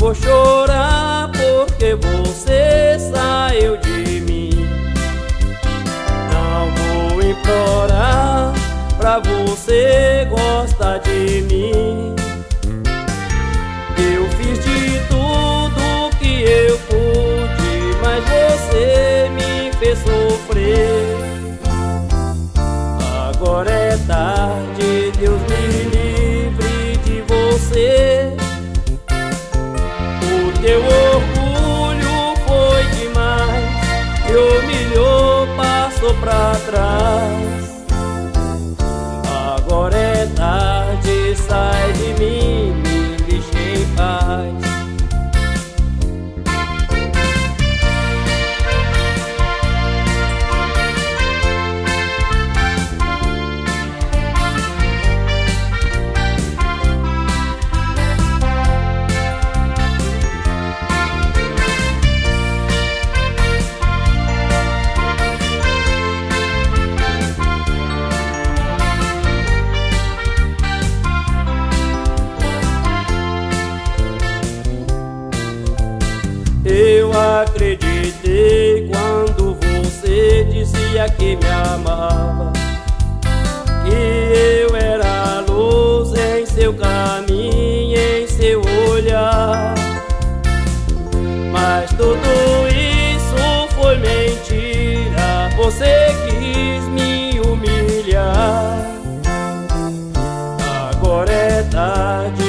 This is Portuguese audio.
vou chorar porque você saiu de mim. Não vou implorar pra você gostar de mim. Eu fiz de tudo que eu pude, mas você me fez sofrer. Agora é tarde, Deus me livre de você. O teu orgulho foi demais, me humilhou, passou pra trás. Agora é tarde, sai de mim, me deixa em paz. Eu acreditei quando você dizia que me amava, que eu era a luz em seu caminho, em seu olhar. Mas tudo isso foi mentira, você quis me humilhar. Agora é tarde,